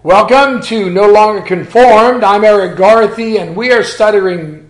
Welcome to No Longer Conformed. I'm Eric Garthy, and we are studying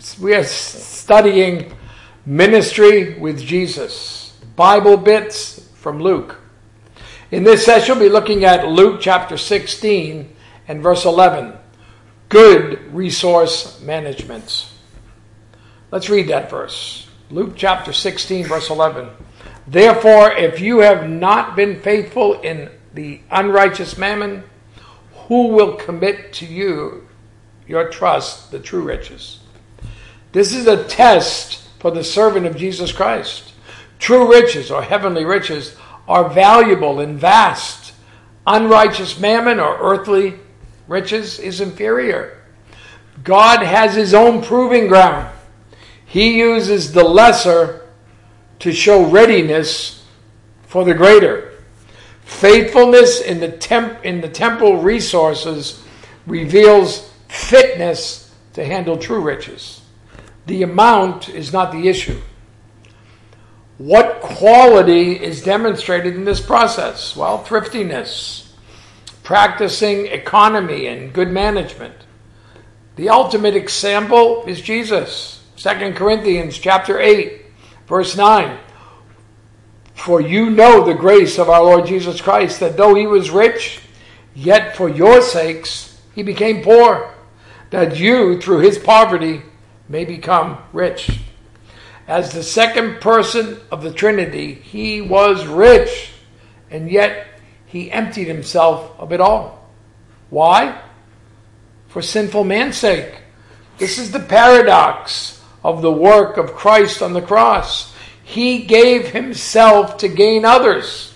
Ministry with Jesus, Bible bits from Luke. In this session, we'll be looking at Luke chapter 16 and verse 11, good resource management. Let's read that verse. Luke chapter 16, verse 11. Therefore, if you have not been faithful in the unrighteous mammon, who will commit to you your trust, the true riches? This is a test for the servant of Jesus Christ. True riches or heavenly riches are valuable and vast. Unrighteous mammon or earthly riches is inferior. God has his own proving ground. He uses the lesser to show readiness for the greater. Faithfulness in the temporal resources reveals fitness to handle true riches. The amount is not the issue. What quality is demonstrated in this process? Well, thriftiness, practicing economy and good management. The ultimate example is Jesus. 2 Corinthians chapter 8, verse 9. For you know the grace of our Lord Jesus Christ, that though he was rich, yet for your sakes he became poor, that you, through his poverty, may become rich. As the second person of the Trinity, he was rich, and yet he emptied himself of it all. Why? For sinful man's sake. This is the paradox of the work of Christ on the cross. He gave himself to gain others.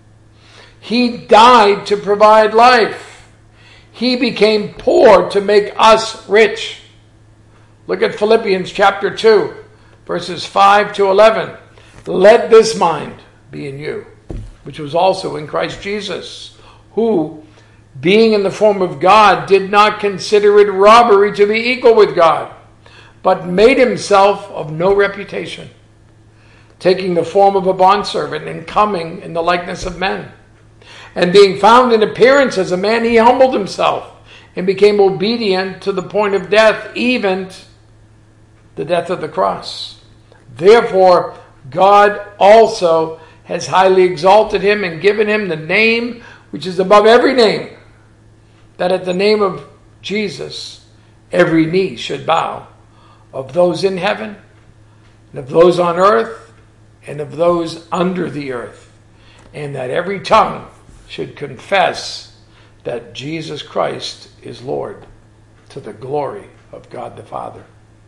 He died to provide life. He became poor to make us rich. Look at Philippians chapter 2, verses 5 to 11. Let this mind be in you, which was also in Christ Jesus, who, being in the form of God, did not consider it robbery to be equal with God, but made himself of no reputation, taking the form of a bondservant and coming in the likeness of men. And being found in appearance as a man, he humbled himself and became obedient to the point of death, even the death of the cross. Therefore, God also has highly exalted him and given him the name which is above every name, that at the name of Jesus every knee should bow, of those in heaven and of those on earth and of those under the earth, and that every tongue should confess that Jesus Christ is Lord, to the glory of God the Father.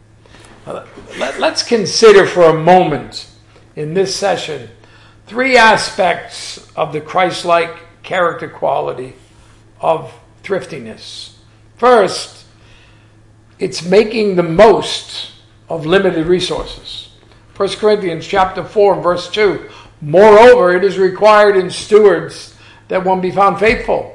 Let's consider for a moment in this session three aspects of the Christ-like character quality of thriftiness. First, it's making the most of limited resources. 1 Corinthians chapter 4 and verse 2. Moreover, it is required in stewards that one be found faithful.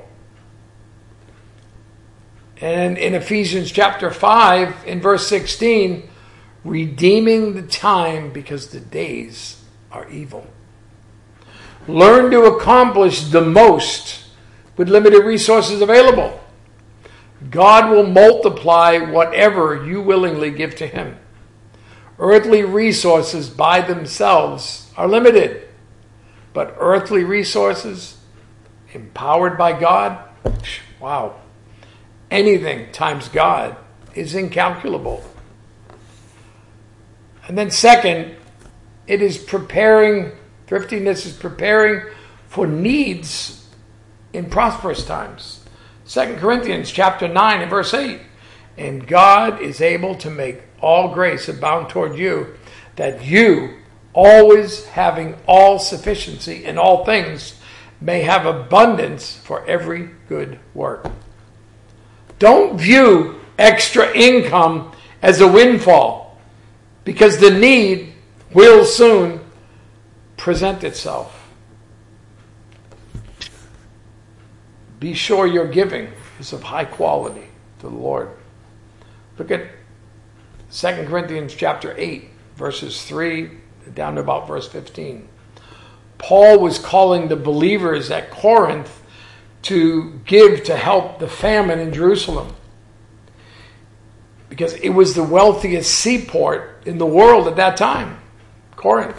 And in Ephesians chapter 5 in verse 16, redeeming the time because the days are evil. Learn to accomplish the most with limited resources available. God will multiply whatever you willingly give to him. Earthly resources by themselves are limited, but earthly resources empowered by God, wow, anything times God is incalculable. And then second, thriftiness is preparing for needs in prosperous times. 2 Corinthians chapter 9 and verse 8. And God is able to make all grace abound toward you, that you, always having all sufficiency in all things, may have abundance for every good work. Don't view extra income as a windfall, because the need will soon present itself. Be sure your giving is of high quality to the Lord. Look at 2 Corinthians chapter 8, verses 3 down to about verse 15. Paul was calling the believers at Corinth to give to help the famine in Jerusalem, because it was the wealthiest seaport in the world at that time, Corinth.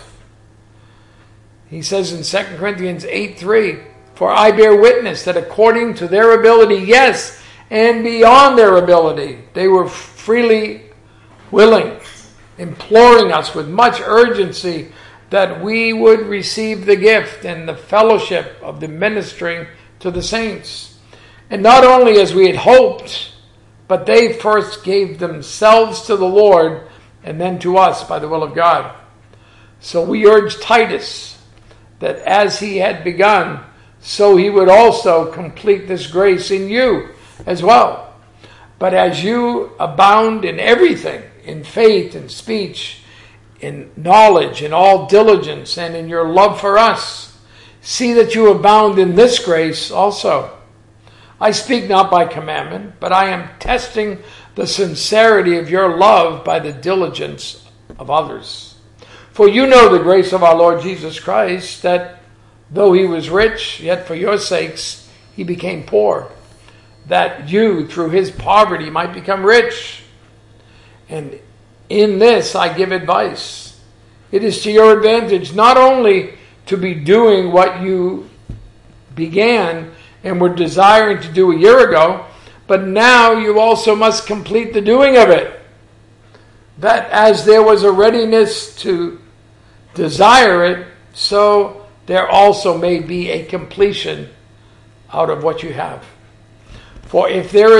He says in 2 Corinthians 8:3, "For I bear witness that according to their ability, yes, and beyond their ability, they were freely willing, imploring us with much urgency that we would receive the gift and the fellowship of the ministering to the saints. And not only as we had hoped, but they first gave themselves to the Lord and then to us by the will of God. So we urge Titus that as he had begun, so he would also complete this grace in you as well. But as you abound in everything, in faith, in speech, in knowledge, in all diligence, and in your love for us, see that you abound in this grace also. I speak not by commandment, but I am testing the sincerity of your love by the diligence of others. For you know the grace of our Lord Jesus Christ, that though he was rich, yet for your sakes he became poor, that you through his poverty might become rich. And in this I give advice. It is to your advantage not only to be doing what you began and were desiring to do a year ago, but now you also must complete the doing of it. That as there was a readiness to desire it, so there also may be a completion out of what you have. For if there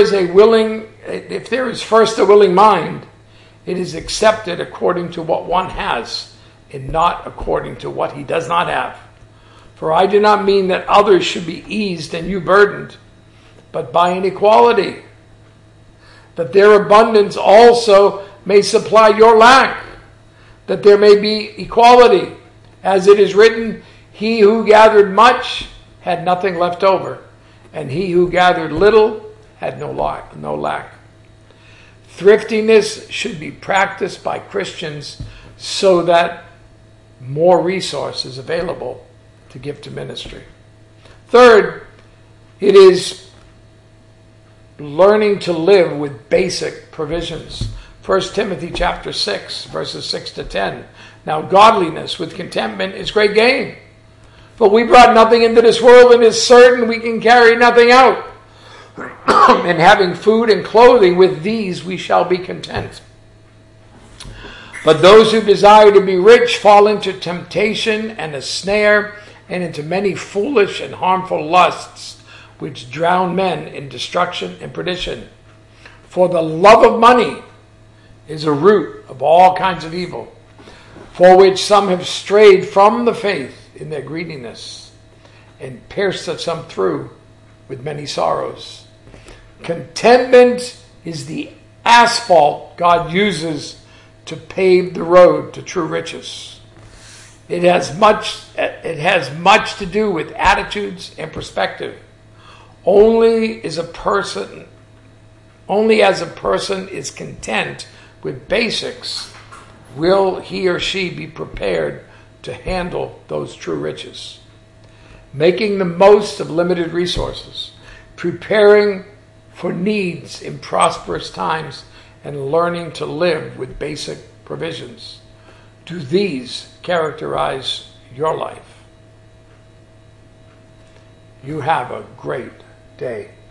is first a willing mind, it is accepted according to what one has, and not according to what he does not have. For I do not mean that others should be eased and you burdened, but by an equality, that their abundance also may supply your lack, that there may be equality. As it is written, he who gathered much had nothing left over, and he who gathered little had no lack. Thriftiness should be practiced by Christians so that more resources available to give to ministry. Third, it is learning to live with basic provisions. 1 Timothy chapter 6, verses 6 to 10. Now godliness with contentment is great gain. For we brought nothing into this world, and it is certain we can carry nothing out. And having food and clothing, with these we shall be content. But those who desire to be rich fall into temptation and a snare, and into many foolish and harmful lusts, which drown men in destruction and perdition. For the love of money is a root of all kinds of evil, for which some have strayed from the faith in their greediness, and pierced some through with many sorrows. Contentment is the asphalt God uses to pave the road to true riches. It has much to do with attitudes and perspective. Only as a person is content with basics will he or she be prepared to handle those true riches. Making the most of limited resources, preparing for needs in prosperous times, and learning to live with basic provisions. Do these characterize your life? You have a great day.